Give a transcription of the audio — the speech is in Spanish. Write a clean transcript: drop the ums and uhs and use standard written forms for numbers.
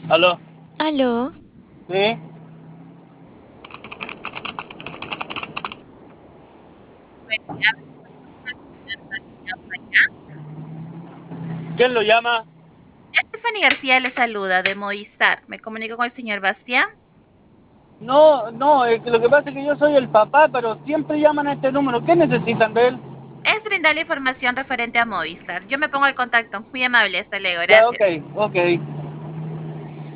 Aló, Aló, ¿sí? ¿Quién lo llama? Stephanie García le saluda de Movistar. Me comunico con el señor Bastián. No, no, lo que pasa es que yo soy el papá, pero siempre llaman a este número. ¿Qué necesitan de él? Es brindar la información referente a Movistar. Yo me pongo al contacto. Muy amable, hasta luego. Ya, ok, Gracias. ok.